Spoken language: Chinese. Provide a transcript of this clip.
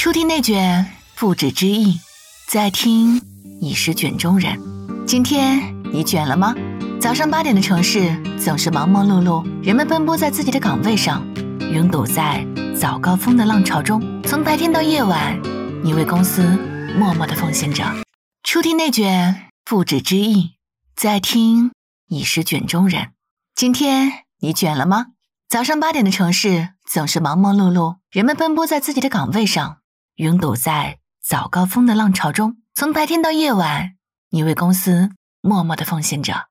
初听内卷，不止之意，在听已是卷中人。今天你卷了吗？早上8点的城市总是忙忙碌碌，人们奔波在自己的岗位上，拥堵在早高峰的浪潮中。从白天到夜晚，你为公司默默地奉献着。初听内卷，不止之意，在听已是卷中人。今天你卷了吗？早上8点的城市总是忙忙碌碌，人们奔波在自己的岗位上，拥堵在早高峰的浪潮中。从白天到夜晚，你为公司默默地奉献着。